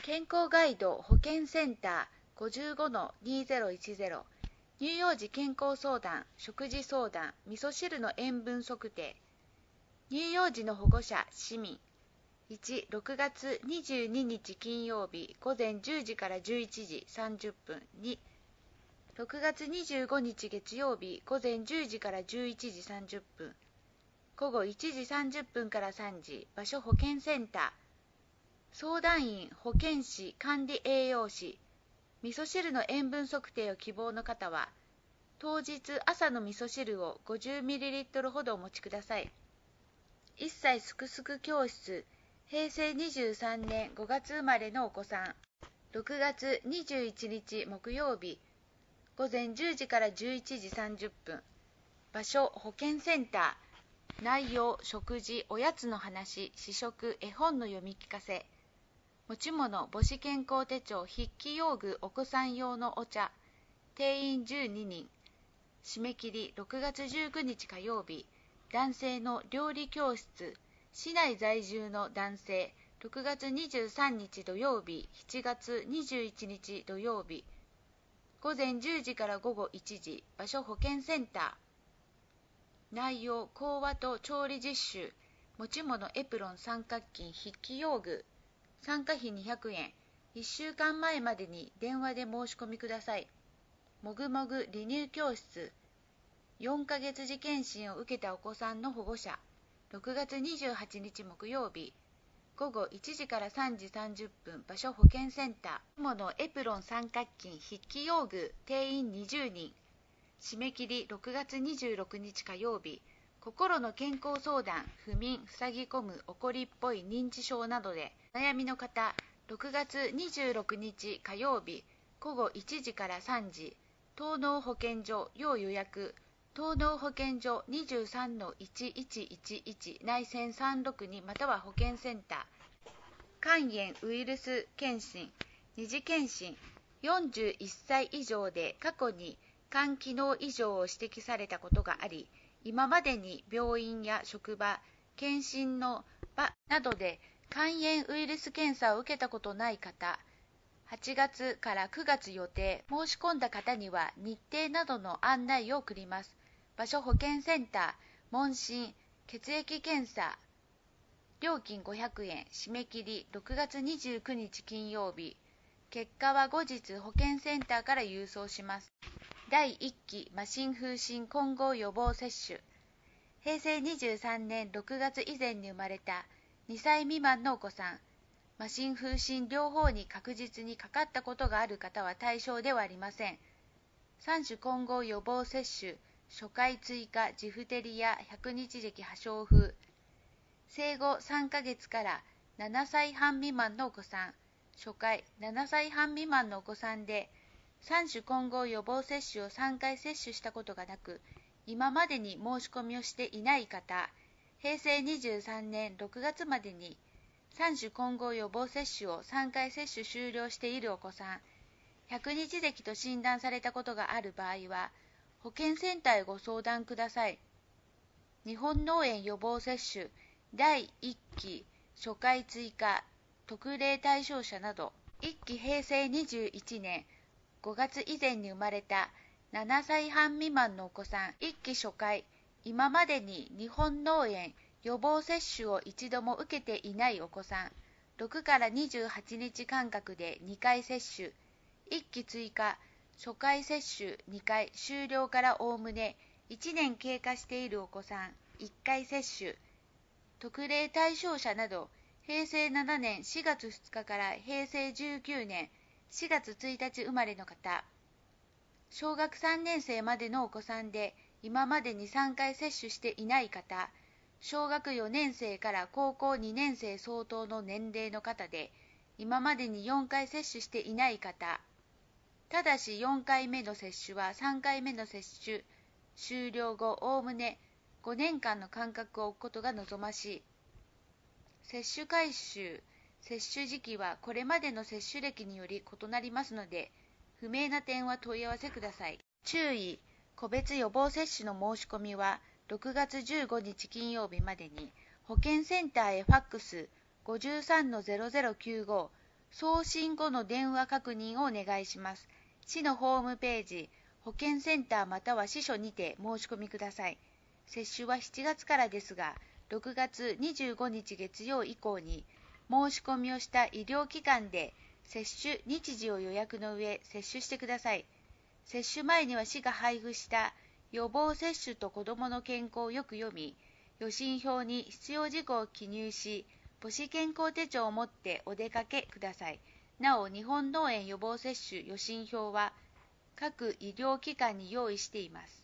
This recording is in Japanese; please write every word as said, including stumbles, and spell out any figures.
健康ガイド保健センター ごじゅうごのにせんじゅう 乳幼児健康相談、食事相談、味噌汁の塩分測定。乳幼児の保護者、市民。いち、ろくがつにじゅうににち金曜日午前じゅうじからじゅういちじさんじゅっぷん。に、ろくがつにじゅうごにち月曜日午前じゅうじからじゅういちじさんじゅっぷん。午後いちじさんじゅっぷんからさんじ、場所保健センター。相談員、保健師、管理栄養士。味噌汁の塩分測定を希望の方は、当日朝の味噌汁を ごじゅうミリリットル ほどお持ちください。いっさいすくすく教室、へいせいにじゅうさんねんごがつ生まれのお子さん。ろくがつにじゅういちにち木曜日、午前じゅうじからじゅういちじさんじゅっぷん。場所、保健センター。内容、食事、おやつの話、試食、絵本の読み聞かせ。持ち物、母子健康手帳、筆記用具、お子さん用のお茶。定員じゅうににん。締め切りろくがつじゅうくにち火曜日。男性の料理教室。市内在住の男性。ろくがつにじゅうさんにち土曜日、しちがつにじゅういちにち土曜日。午前じゅうじから午後いちじ。場所保健センター。内容、講話と調理実習。持ち物、エプロン、三角巾、筆記用具。参加費にひゃくえん。いっしゅうかんまえまでに電話で申し込みください。もぐもぐ離乳教室。よんかげつ時検診を受けたお子さんの保護者。ろくがつにじゅうはちにち木曜日。午後いちじからさんじさんじゅっぷん。場所保健センター。ものエプロン三角巾筆記用具。定員にじゅうにん。締め切りろくがつにじゅうろくにち火曜日。心の健康相談、不眠、塞ぎ込む、怒りっぽい認知症などで悩みの方。ろくがつにじゅうろくにち火曜日。午後いちじからさんじ。東農保健所要予約。東農保健所 にじゅうさんのいちいちいちいち 内線さんろくにまたは保健センター。肝炎ウイルス検診。二次検診。よんじゅういっさい以上で過去に肝機能異常を指摘されたことがあり、今までに病院や職場、検診の場などで肝炎ウイルス検査を受けたことない方。はちがつからくがつ予定。申し込んだ方には日程などの案内を送ります。場所保健センター。問診、血液検査。料金ごひゃくえん。締め切りろくがつにじゅうくにち金曜日。結果は後日保健センターから郵送します。だいいっき麻疹風疹混合予防接種。へいせいにじゅうさんねんろくがつ以前に生まれたにさい未満のお子さん。麻疹風疹両方に確実にかかったことがある方は対象ではありません。さん種混合予防接種。初回追加ジフテリアひゃくにち時破傷風。生後さんかげつからななさいはん未満のお子さん。初回ななさいはん未満のお子さんでさん種混合予防接種をさんかい接種したことがなく、今までに申し込みをしていない方。へいせいにじゅうさんねんろくがつまでにさん種混合予防接種をさんかい接種終了しているお子さん。ひゃくにち咳と診断されたことがある場合は、保健センターへご相談ください。日本脳炎予防接種だいいっき初回追加特例対象者など。いっきへいせいにじゅういちねんごがつ以前に生まれたななさいはん未満のお子さん。いっき初回、今までに日本脳炎予防接種を一度も受けていないお子さん。ろくからにじゅうはちにち間隔でにかい接種。いっき追加、初回接種にかい終了からおおむねいちねん経過しているお子さん。いっかい接種。特例対象者など。へいせいななねんしがつふつかからへいせいじゅうきゅうねんしがつついたち生まれの方。小学さんねんせいまでのお子さんで今までにさんかい接種していない方。小学よねんせいから高校にねんせい相当の年齢の方で今までによんかい接種していない方。ただしよんかいめの接種はさんかいめの接種終了後おおむねごねんかんの間隔を置くことが望ましい。接種回収、接種時期はこれまでの接種歴により異なりますので、不明な点は問い合わせください。注意、個別予防接種の申し込みはろくがつじゅうごにち金曜日までに、保健センターへファックス ごじゅうさんのゼロゼロきゅうご、 送信後の電話確認をお願いします。市のホームページ、保健センターまたは支所にて申し込みください。接種はしちがつからですが、ろくがつにじゅうごにち月曜以降に申し込みをした医療機関で接種日時を予約の上、接種してください。接種前には市が配布した予防接種と子どもの健康をよく読み、予診票に必要事項を記入し、母子健康手帳を持ってお出かけください。なお、日本脳炎予防接種予診票は各医療機関に用意しています。